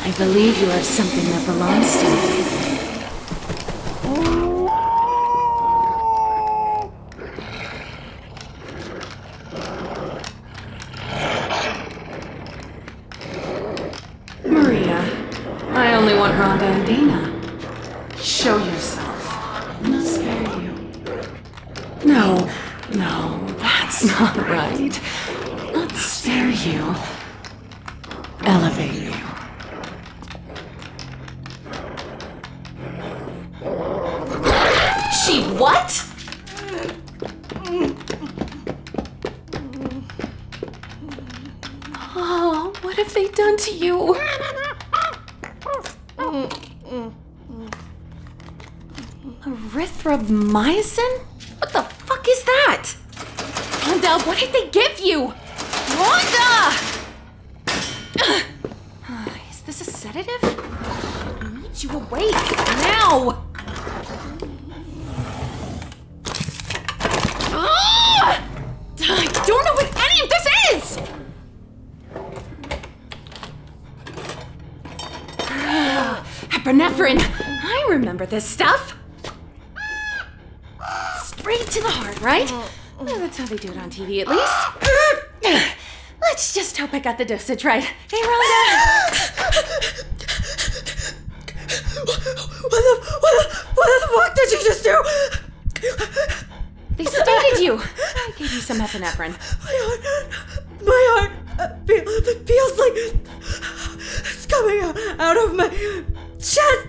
I believe you have something that belongs to me. Maria, I only want Rhonda and Dana. Show yourself. I'll spare you. No, that's not right. Not spare you. Elevate you. She what? Oh, what have they done to you? Erythromycin? What the fuck is that? Rhonda, what did they give you? Rhonda! Is this a sedative? I need you awake now! I don't know what any of this is! Epinephrine! I remember this stuff! Straight to the heart, right? Well, that's how they do it on TV, at least. Let's just hope I got the dosage right. Hey, Rhonda! What the fuck did you just do? They sedated you. I gave you some epinephrine. My heart feels like it's coming out of my chest.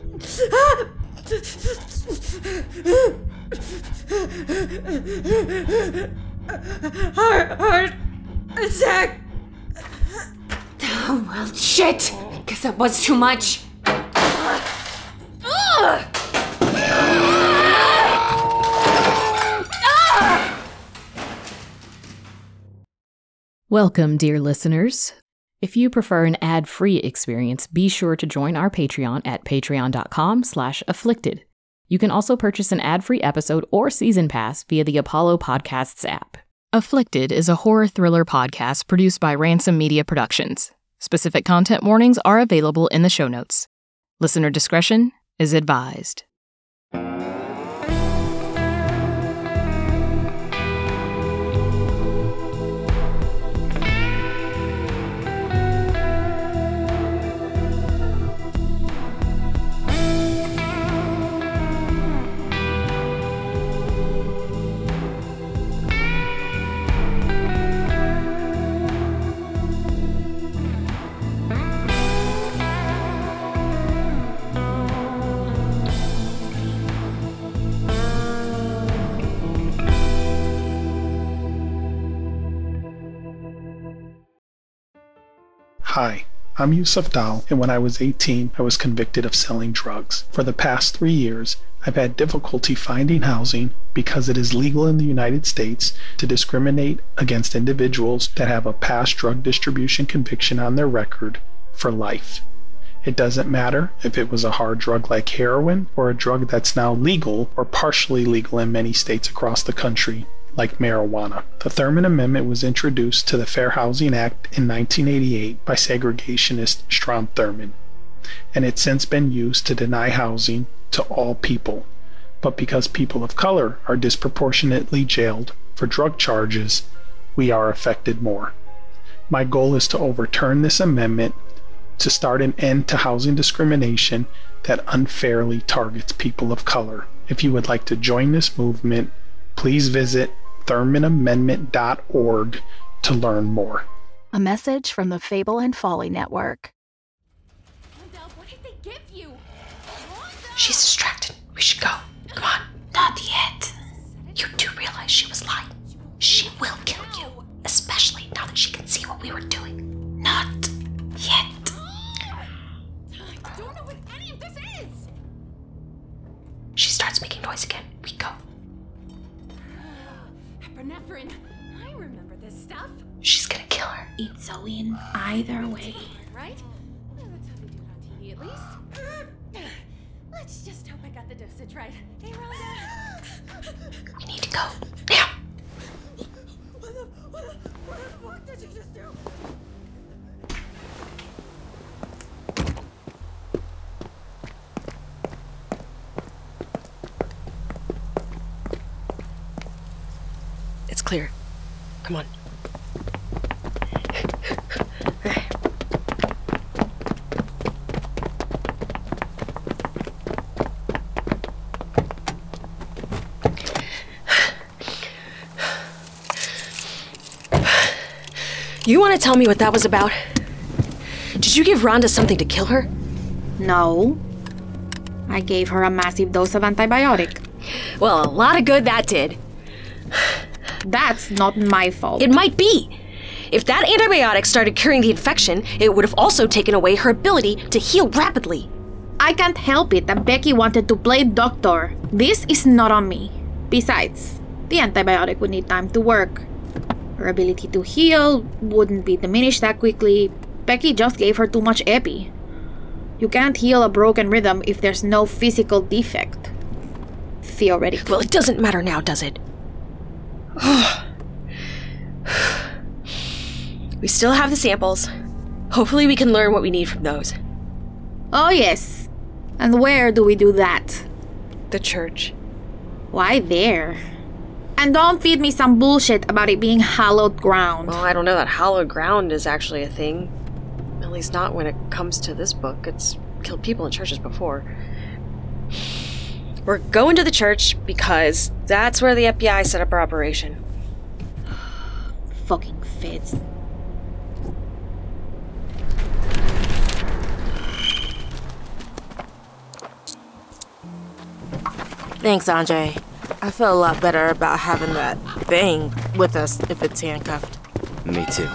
Heart attack. Oh, well, shit. Guess that was too much. Welcome, dear listeners. If you prefer an ad-free experience, be sure to join our Patreon at patreon.com/afflicted. You can also purchase an ad-free episode or season pass via the Apollo Podcasts app. Afflicted is a horror thriller podcast produced by Ransom Media Productions. Specific content warnings are available in the show notes. Listener discretion is advised. Hi, I'm Yusuf Dal, and when I was 18, I was convicted of selling drugs. For the past 3 years, I've had difficulty finding housing because it is legal in the United States to discriminate against individuals that have a past drug distribution conviction on their record for life. It doesn't matter if it was a hard drug like heroin or a drug that's now legal or partially legal in many states across the country, like marijuana. The Thurmond Amendment was introduced to the Fair Housing Act in 1988 by segregationist Strom Thurmond, and it's since been used to deny housing to all people. But because people of color are disproportionately jailed for drug charges, we are affected more. My goal is to overturn this amendment to start an end to housing discrimination that unfairly targets people of color. If you would like to join this movement, please visit ThurmondAmendment.org to learn more. A message from the Fable and Folly Network. Rhonda, what did they give you? Rhonda! She's distracted. We should go. Come on. Not yet. You do realize she was lying. She will kill you, especially now that she can see what we were doing. Not yet. I don't know what any of this is! She starts making noise again. We go. Epinephrine. I remember this stuff. She's gonna kill her. It's a win either way. Right? Well, that's how they do it on TV, at least. Let's just hope I got the dosage right. Hey, Rhonda! We need to go. Now! What the fuck did you just do? It's clear. Come on. You want to tell me what that was about? Did you give Rhonda something to kill her? No. I gave her a massive dose of antibiotic. Well, a lot of good that did. That's not my fault. It might be. If that antibiotic started curing the infection, it would have also taken away her ability to heal rapidly. I can't help it that Becky wanted to play doctor. This is not on me. Besides, the antibiotic would need time to work. Her ability to heal wouldn't be diminished that quickly. Becky just gave her too much epi. You can't heal a broken rhythm if there's no physical defect. Theoretically. Well, it doesn't matter now, does it? We still have the samples. Hopefully we can learn what we need from those. Oh yes. And where do we do that? The church. Why there? And don't feed me some bullshit about it being hallowed ground. Well, I don't know that hallowed ground is actually a thing. At least not when it comes to this book. It's killed people in churches before. We're going to the church because that's where the FBI set up our operation. Fucking feds. Thanks, Andre. I feel a lot better about having that thing with us if it's handcuffed. Me too.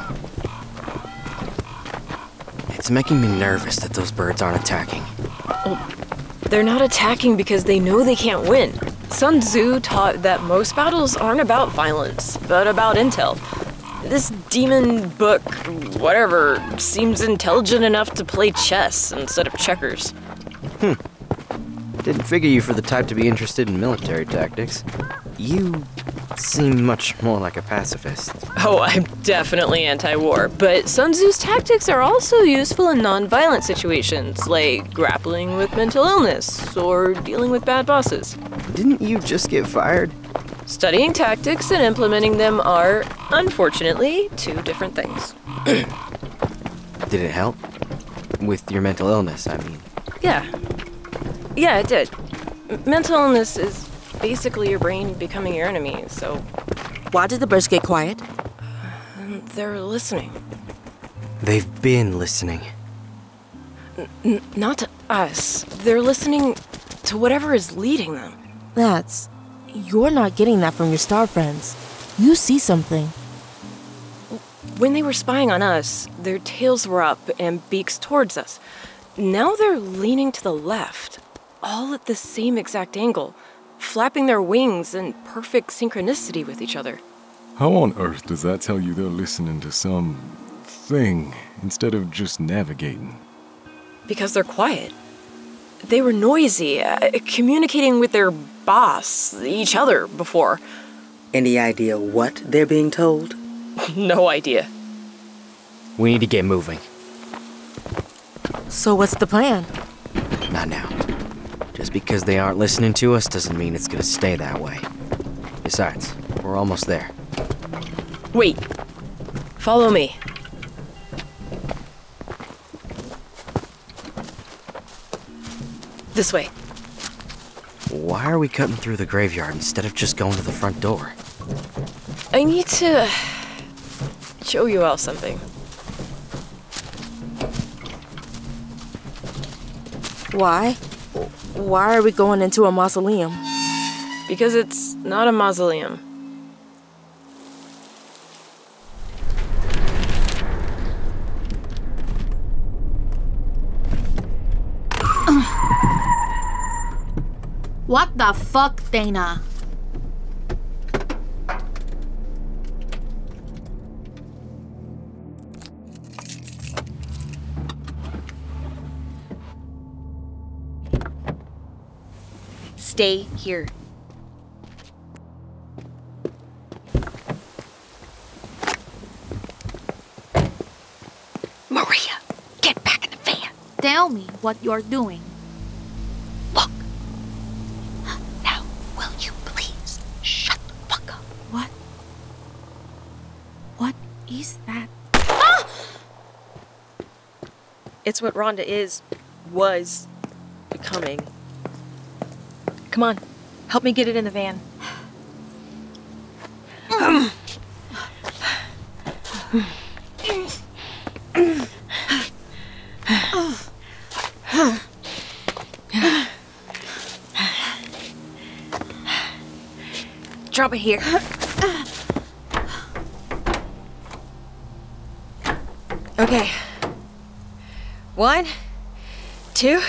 It's making me nervous that those birds aren't attacking. They're not attacking because they know they can't win. Sun Tzu taught that most battles aren't about violence, but about intel. This demon book, whatever, seems intelligent enough to play chess instead of checkers. Didn't figure you for the type to be interested in military tactics. You seem much more like a pacifist. Oh, I'm definitely anti-war, but Sun Tzu's tactics are also useful in non-violent situations, like grappling with mental illness or dealing with bad bosses. Didn't you just get fired? Studying tactics and implementing them are, unfortunately, two different things. Did it help? With your mental illness, I mean. Yeah, it did. Mental illness is basically your brain becoming your enemy, so... Why did the birds get quiet? They're listening. They've been listening. Not to us. They're listening to whatever is leading them. You're not getting that from your star friends. You see something. When they were spying on us, their tails were up and beaks towards us. Now they're leaning to the left, all at the same exact angle, flapping their wings in perfect synchronicity with each other. How on earth does that tell you they're listening to some thing instead of just navigating? Because they're quiet. They were noisy, communicating with their boss, each other, before. Any idea what they're being told? No idea. We need to get moving. So what's the plan? Not now. Just because they aren't listening to us doesn't mean it's gonna stay that way. Besides, we're almost there. Wait. Follow me. This way. Why are we cutting through the graveyard instead of just going to the front door? I need to show you all something. Why? Why are we going into a mausoleum? Because it's not a mausoleum. What the fuck, Dana? Stay here. Maria, get back in the van. Tell me what you're doing. Look. Now, will you please shut the fuck up? What? is that? It's what Rhonda was becoming. Come on, help me get it in the van. Drop it here. Okay. 1, 2.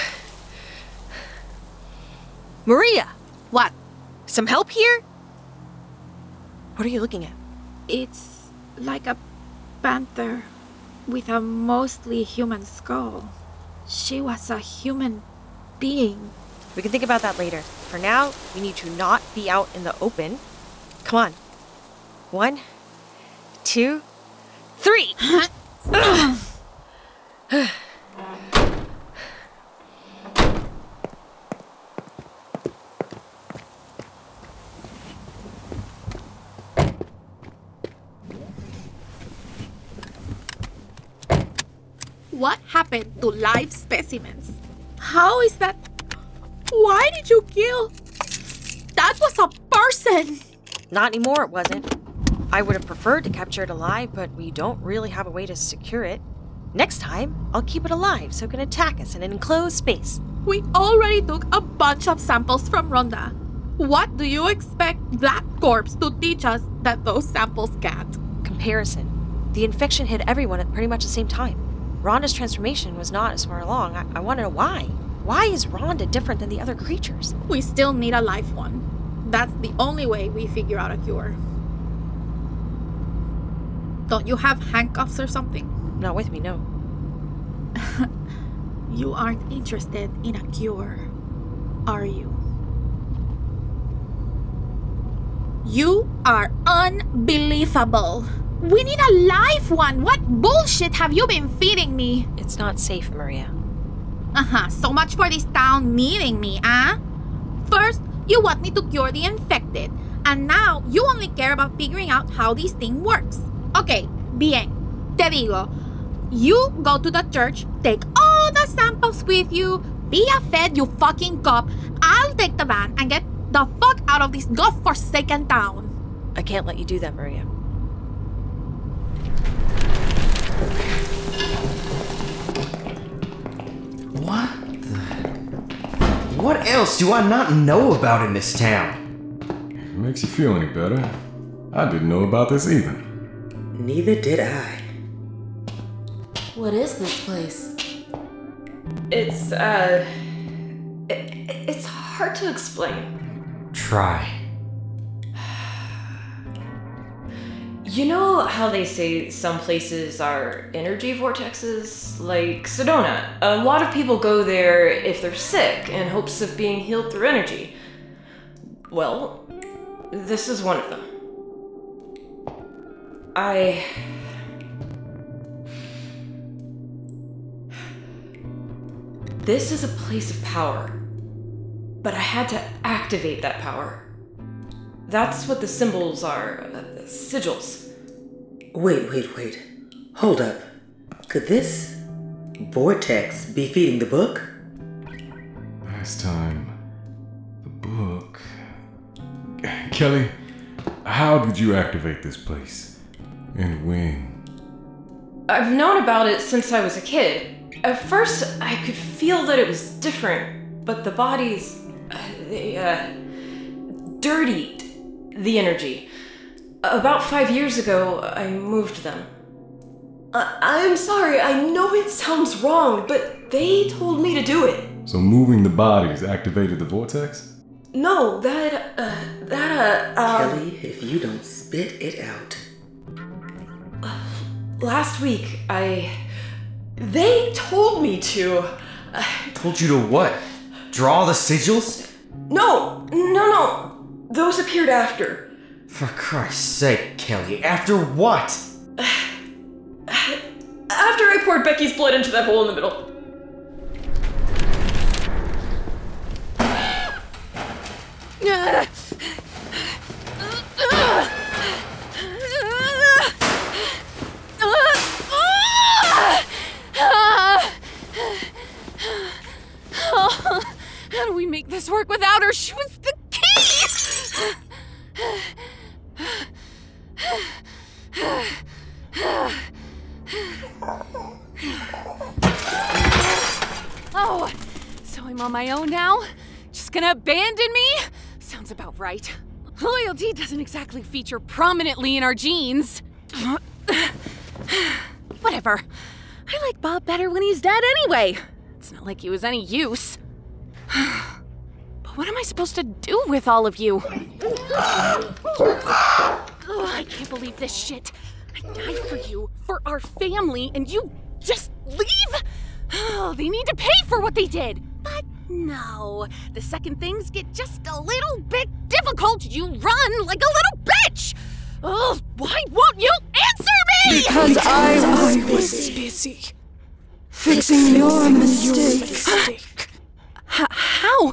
Maria! What? Some help here? What are you looking at? It's like a panther with a mostly human skull. She was a human being. We can think about that later. For now, we need to not be out in the open. Come on. 1, 2, 3! What happened to live specimens? How is that? Why did you kill? That was a person! Not anymore, it wasn't. I would have preferred to capture it alive, but we don't really have a way to secure it. Next time, I'll keep it alive so it can attack us in an enclosed space. We already took a bunch of samples from Rhonda. What do you expect that corpse to teach us that those samples can't? Comparison. The infection hit everyone at pretty much the same time. Rhonda's transformation was not as far along. I want to know why. Why is Rhonda different than the other creatures? We still need a live one. That's the only way we figure out a cure. Don't you have handcuffs or something? Not with me, no. You aren't interested in a cure, are you? You are unbelievable. We need a live one. What bullshit have you been feeding me? It's not safe, Maria. So much for this town needing me, huh? First, you want me to cure the infected, and now you only care about figuring out how this thing works. Okay, bien. Te digo, you go to the church, take all the samples with you, be a fed, you fucking cop. I'll take the van and get the fuck out of this godforsaken town. I can't let you do that, Maria. What else do I not know about in this town? If it makes you feel any better, I didn't know about this either. Neither did I. What is this place? It's hard to explain. Try. You know how they say some places are energy vortexes? Like Sedona. A lot of people go there if they're sick in hopes of being healed through energy. Well, this is one of them. This is a place of power, but I had to activate that power. That's what the symbols are, sigils. Wait. Hold up. Could this vortex be feeding the book? Last time, the book. Kelly, how did you activate this place? And when? I've known about it since I was a kid. At first, I could feel that it was different, but the bodies, they dirtied the energy. About 5 years ago, I moved them. I'm sorry, I know it sounds wrong, but they told me to do it. So moving the bodies activated the vortex? No, Kelly, if you don't spit it out. Last week, they told me to. Told you to what? Draw the sigils? No. Those appeared after. For Christ's sake, Kelly, after what? After I poured Becky's blood into that hole in the middle. I'm on my own now? Just gonna abandon me? Sounds about right. Loyalty doesn't exactly feature prominently in our genes. Whatever. I like Bob better when he's dead anyway. It's not like he was any use. But what am I supposed to do with all of you? I can't believe this shit. I died for you, for our family, and you just leave? Oh, they need to pay for what they did. But no, the second things get just a little bit difficult, you run like a little bitch. Oh, why won't you answer me? Because I was busy fixing your mistake. How?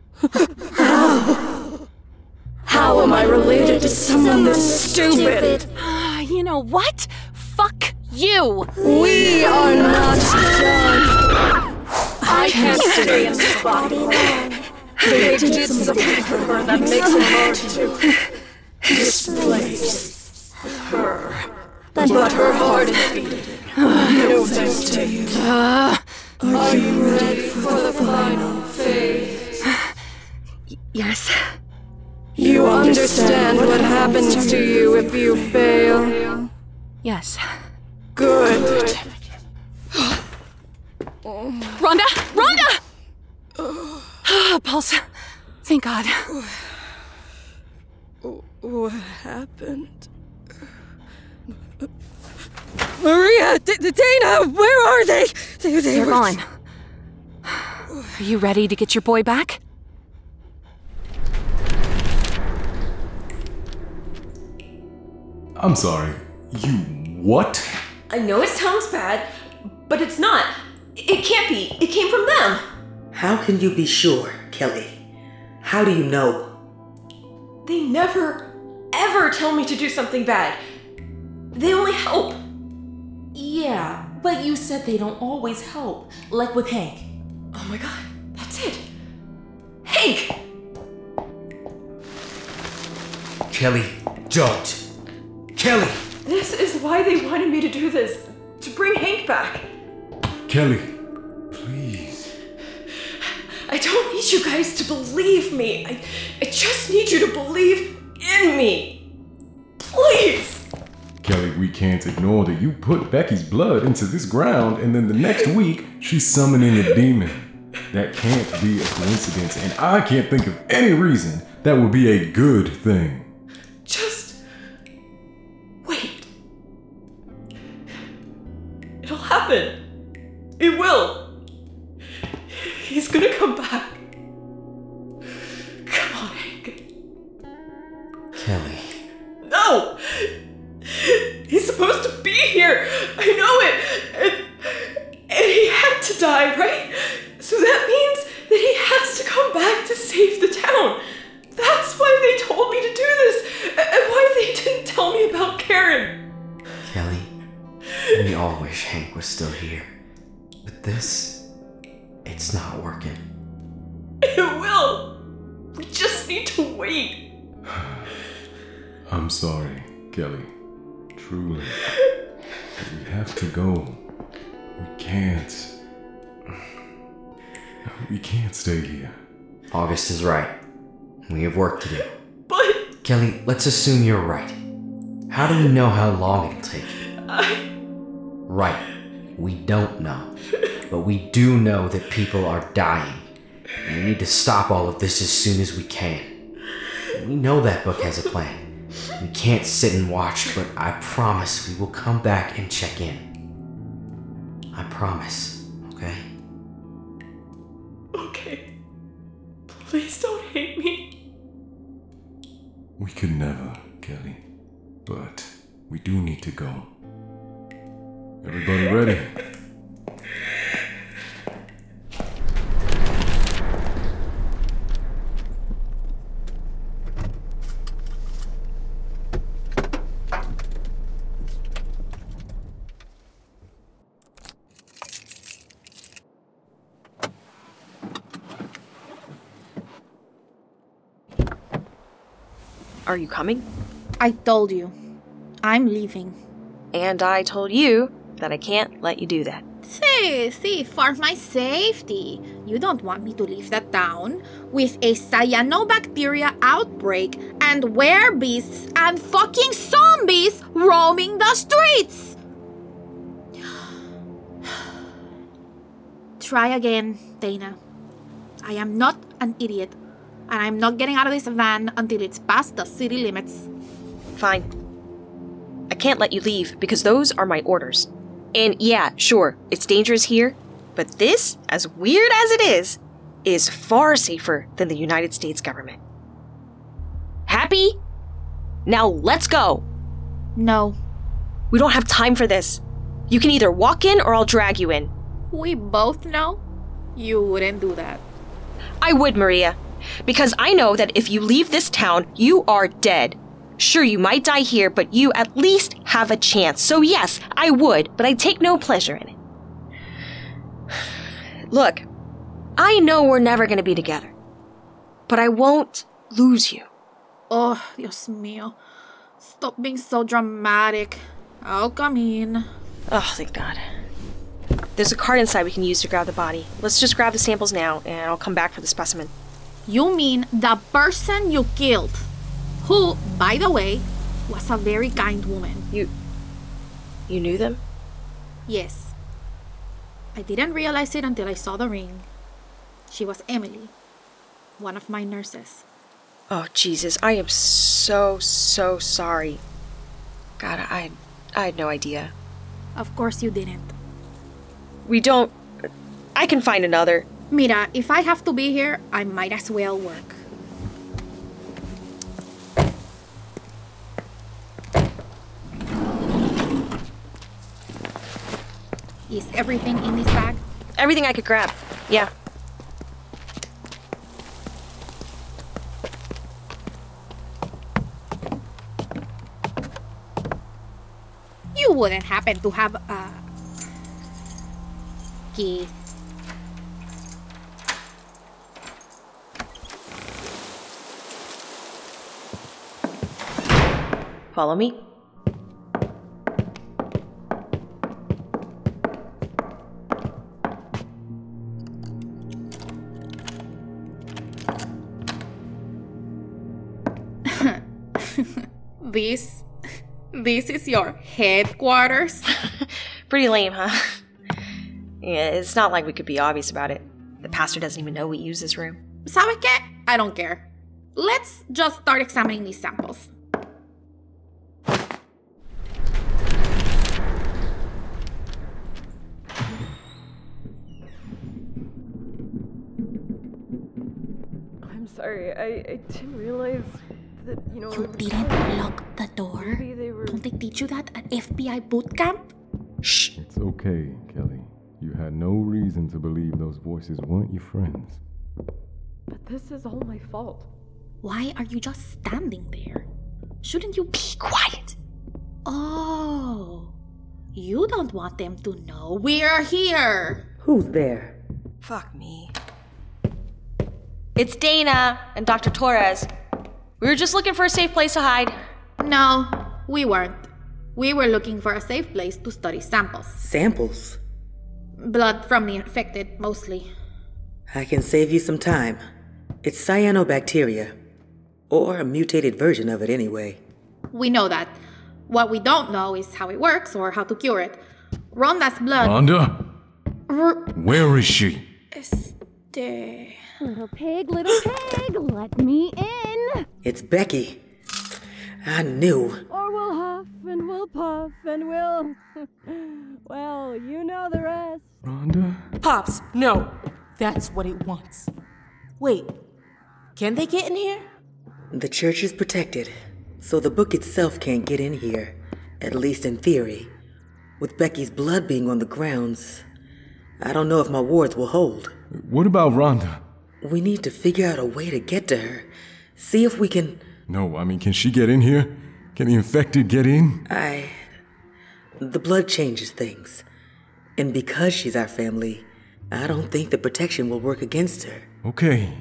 How am I related to someone this stupid? You know what? Fuck you. We are not done. I can't stay in this body long. They did something to her that makes it hard to displace her. But her heart is beating. No thanks to you. Are you ready for the final phase? Yes. You understand what happens to you if you fail? Yes. Good. Rhonda! Rhonda! Pulse. Thank God. What happened? Maria! Dana! Where are they? They're gone. Are you ready to get your boy back? I'm sorry. You what? I know it sounds bad, but it's not. It can't be. It came from them. How can you be sure, Kelly? How do you know? They never, ever tell me to do something bad. They only help. Yeah, but you said they don't always help, like with Hank. Oh my God, that's it. Hank! Kelly, don't. Kelly! This is why they wanted me to do this. To bring Hank back. Kelly, please. I don't need you guys to believe me. I just need you to believe in me. Please. Kelly, we can't ignore that you put Becky's blood into this ground and then the next week she's summoning a demon. That can't be a coincidence, and I can't think of any reason that would be a good thing. Just wait. It'll happen. It will. He's gonna come back. Come on, Hank. Kelly. No! He's supposed to be here. I know it. And he had to die, right? So that means that he has to come back to save the town. That's why they told me to do this. And why they didn't tell me about Karen. Kelly, we all wish Hank was still here. But this, it's not working. It will. We just need to wait. I'm sorry, Kelly. Truly. But we have to go. We can't stay here. August is right. We have work to do. But... Kelly, let's assume you're right. How do we know how long it'll take? Right. We don't know. But we do know that people are dying. And we need to stop all of this as soon as we can. And we know that book has a plan. We can't sit and watch, but I promise we will come back and check in. I promise, okay? Okay. Please don't hate me. We could never, Kelly. But we do need to go. Everybody ready? Are you coming? I told you. I'm leaving. And I told you that I can't let you do that. See, for my safety. You don't want me to leave the town with a cyanobacteria outbreak and werebeasts and fucking zombies roaming the streets! Try again, Dana. I am not an idiot, and I'm not getting out of this van until it's past the city limits. Fine. I can't let you leave because those are my orders. And yeah, sure, it's dangerous here, but this, as weird as it is far safer than the United States government. Happy? Now let's go! No. We don't have time for this. You can either walk in or I'll drag you in. We both know you wouldn't do that. I would, Maria. Because I know that if you leave this town, you are dead. Sure, you might die here, but you at least have a chance. So yes, I would, but I take no pleasure in it. Look, I know we're never going to be together, but I won't lose you. Oh, Dios mío. Stop being so dramatic. I'll come in. Oh, thank God. There's a cart inside we can use to grab the body. Let's just grab the samples now, and I'll come back for the specimen. You mean the person you killed? Who, by the way, was a very kind woman. You knew them? Yes. I didn't realize it until I saw the ring. She was Emily, one of my nurses. Oh, Jesus, I am so sorry. God, I had no idea. Of course you didn't. I can find another. Mira, if I have to be here, I might as well work. Is everything in this bag? Everything I could grab. Yeah. You wouldn't happen to have a key. Follow me. This is your headquarters? Pretty lame, huh? Yeah, it's not like we could be obvious about it. The pastor doesn't even know we use this room. ¿Sabe qué? I don't care. Let's just start examining these samples. I'm sorry, I didn't realize that, You didn't lock the door? Maybe they were... Don't they teach you that at FBI boot camp? Shh. It's okay, Kelly. You had no reason to believe those voices weren't your friends. But this is all my fault. Why are you just standing there? Shouldn't you be quiet? Oh, you don't want them to know we're here. Who's there? Fuck me. It's Dana and Dr. Torres. We were just looking for a safe place to hide. No, we weren't. We were looking for a safe place to study samples. Samples? Blood from the infected, mostly. I can save you some time. It's cyanobacteria. Or a mutated version of it anyway. We know that. What we don't know is how it works or how to cure it. Rhonda's blood... Rhonda? Where is she? Little pig, let me in. It's Becky. I knew. Or we'll huff and we'll puff and we'll... well, you know the rest. Rhonda? Pops, no. That's what it wants. Wait, can they get in here? The church is protected, so the book itself can't get in here. At least in theory. With Becky's blood being on the grounds, I don't know if my wards will hold. What about Rhonda? We need to figure out a way to get to her. See if we can... No, I mean, can she get in here? Can the infected get in? The blood changes things. And because she's our family, I don't think the protection will work against her. Okay.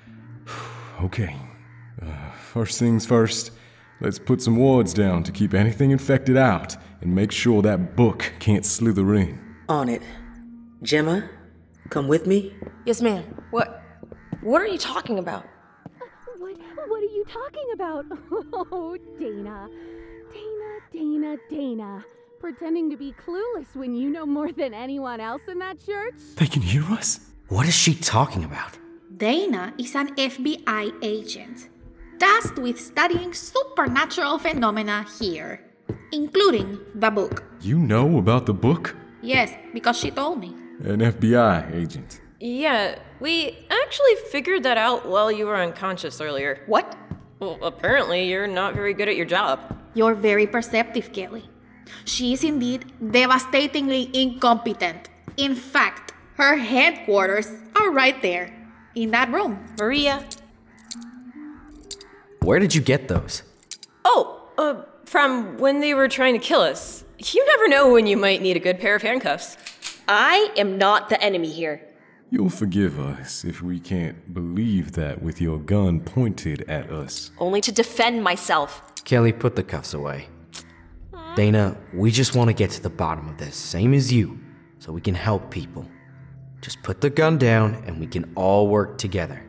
First things first, let's put some wards down to keep anything infected out and make sure that book can't slither in. On it. Gemma, come with me. Yes, ma'am. What are you talking about? What are you talking about? Oh, Dana. Dana. Pretending to be clueless when you know more than anyone else in that church? They can hear us? What is she talking about? Dana is an FBI agent, tasked with studying supernatural phenomena here, including the book. You know about the book? Yes, because she told me. An FBI agent. Yeah, we actually figured that out while you were unconscious earlier. What? Well, apparently you're not very good at your job. You're very perceptive, Kelly. She is indeed devastatingly incompetent. In fact, her headquarters are right there, in that room. Maria. Where did you get those? From when they were trying to kill us. You never know when you might need a good pair of handcuffs. I am not the enemy here. You'll forgive us if we can't believe that with your gun pointed at us. Only to defend myself. Kelly, put the cuffs away. Dana, we just want to get to the bottom of this, same as you, so we can help people. Just put the gun down and we can all work together.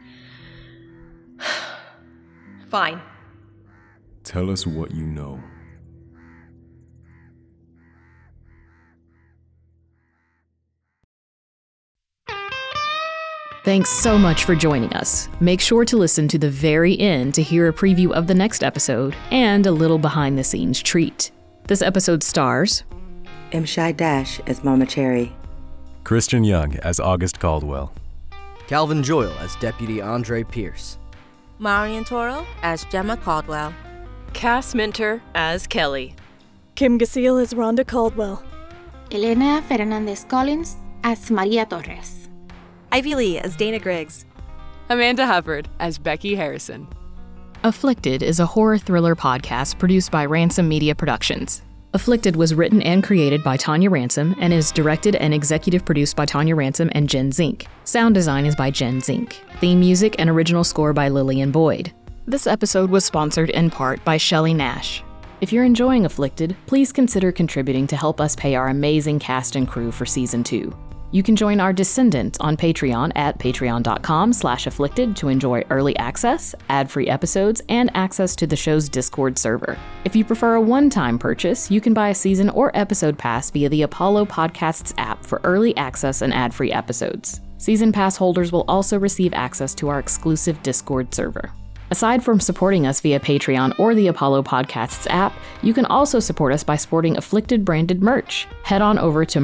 Fine. Tell us what you know. Thanks so much for joining us. Make sure to listen to the very end to hear a preview of the next episode and a little behind-the-scenes treat. This episode stars M. Shai Dash as Mama Cherry, Christian Young as August Caldwell, Calvin Joyle as Deputy Andre Pierce, Marian Toro as Gemma Caldwell, Cass Minter as Kelly, Kim Gasil as Rhonda Caldwell, Elena Fernandez Collins as Maria Torres, Ivy Lee as Dana Griggs, Amanda Hubbard as Becky Harrison. Afflicted is a horror thriller podcast produced by Ransom Media Productions. Afflicted was written and created by Tanya Ransom and is directed and executive produced by Tanya Ransom and Jen Zink. Sound design is by Jen Zink. Theme music and original score by Lillian Boyd. This episode was sponsored in part by Shelley Nash. If you're enjoying Afflicted, please consider contributing to help us pay our amazing cast and crew for Season 2. You can join our descendants on Patreon at patreon.com/afflicted to enjoy early access, ad-free episodes, and access to the show's Discord server. If you prefer a one-time purchase, you can buy a season or episode pass via the Apollo Podcasts app for early access and ad-free episodes. Season pass holders will also receive access to our exclusive Discord server. Aside from supporting us via Patreon or the Apollo Podcasts app, you can also support us by sporting Afflicted branded merch. Head on over to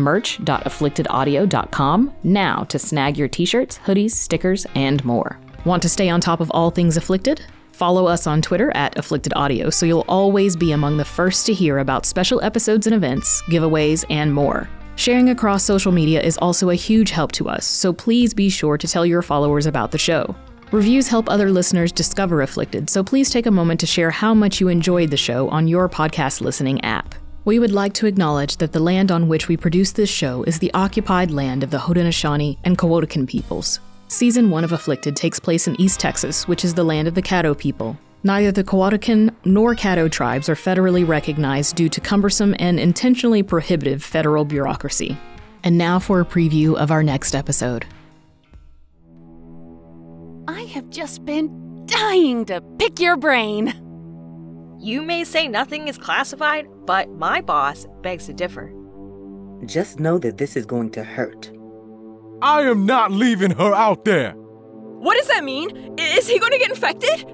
merch.afflictedaudio.com now to snag your t-shirts, hoodies, stickers, and more. Want to stay on top of all things Afflicted? Follow us on Twitter at AfflictedAudio so you'll always be among the first to hear about special episodes and events, giveaways, and more. Sharing across social media is also a huge help to us, so please be sure to tell your followers about the show. Reviews help other listeners discover Afflicted, so please take a moment to share how much you enjoyed the show on your podcast listening app. We would like to acknowledge that the land on which we produce this show is the occupied land of the Haudenosaunee and Cohotican peoples. Season 1 of Afflicted takes place in East Texas, which is the land of the Caddo people. Neither the Cohotican nor Caddo tribes are federally recognized due to cumbersome and intentionally prohibitive federal bureaucracy. And now for a preview of our next episode. I have just been dying to pick your brain. You may say nothing is classified, but my boss begs to differ. Just know that this is going to hurt. I am not leaving her out there! What does that mean? Is he going to get infected?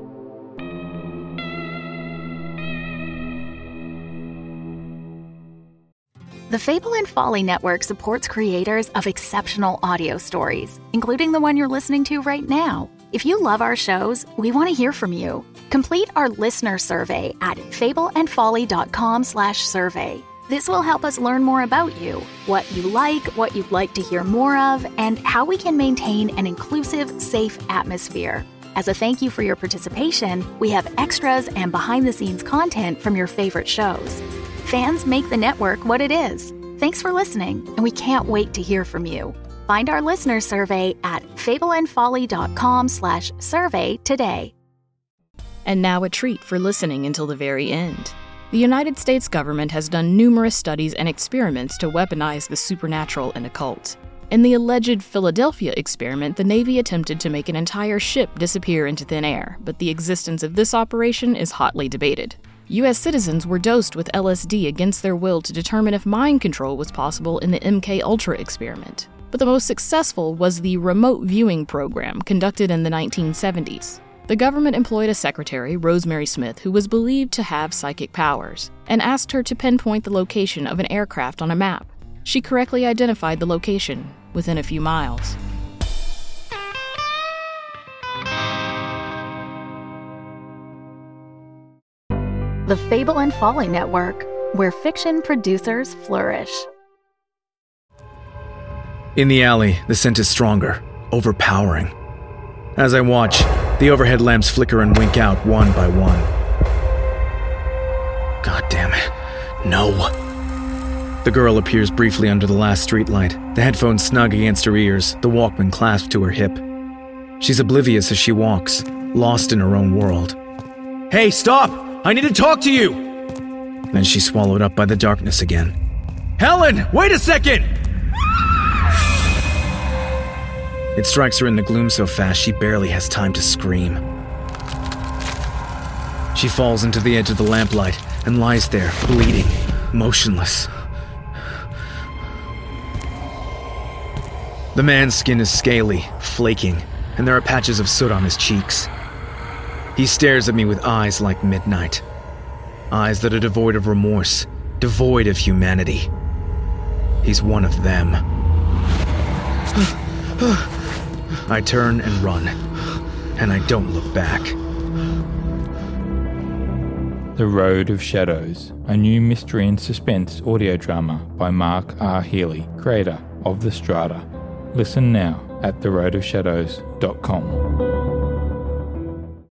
The Fable and Folly Network supports creators of exceptional audio stories, including the one you're listening to right now. If you love our shows, we want to hear from you. Complete our listener survey at fableandfolly.com/survey. This will help us learn more about you, what you like, what you'd like to hear more of, and how we can maintain an inclusive, safe atmosphere. As a thank you for your participation, we have extras and behind-the-scenes content from your favorite shows. Fans make the network what it is. Thanks for listening, and we can't wait to hear from you. Find our listener survey at fableandfolly.com/survey today. And now a treat for listening until the very end. The United States government has done numerous studies and experiments to weaponize the supernatural and occult. In the alleged Philadelphia experiment, the Navy attempted to make an entire ship disappear into thin air, but the existence of this operation is hotly debated. U.S. citizens were dosed with LSD against their will to determine if mind control was possible in the MK-Ultra experiment. But the most successful was the remote viewing program conducted in the 1970s. The government employed a secretary, Rosemary Smith, who was believed to have psychic powers, and asked her to pinpoint the location of an aircraft on a map. She correctly identified the location within a few miles. The Fable and Folly Network, where fiction producers flourish. In the alley, the scent is stronger, overpowering. As I watch, the overhead lamps flicker and wink out one by one. God damn it. No. The girl appears briefly under the last streetlight, the headphones snug against her ears, the Walkman clasped to her hip. She's oblivious as she walks, lost in her own world. Hey, stop! I need to talk to you! Then she's swallowed up by the darkness again. Helen, wait a second! It strikes her in the gloom so fast she barely has time to scream. She falls into the edge of the lamplight and lies there, bleeding, motionless. The man's skin is scaly, flaking, and there are patches of soot on his cheeks. He stares at me with eyes like midnight. Eyes that are devoid of remorse, devoid of humanity. He's one of them. I turn and run, and I don't look back. The Road of Shadows, a new mystery and suspense audio drama by Mark R. Healy, creator of The Strata. Listen now at theroadofshadows.com.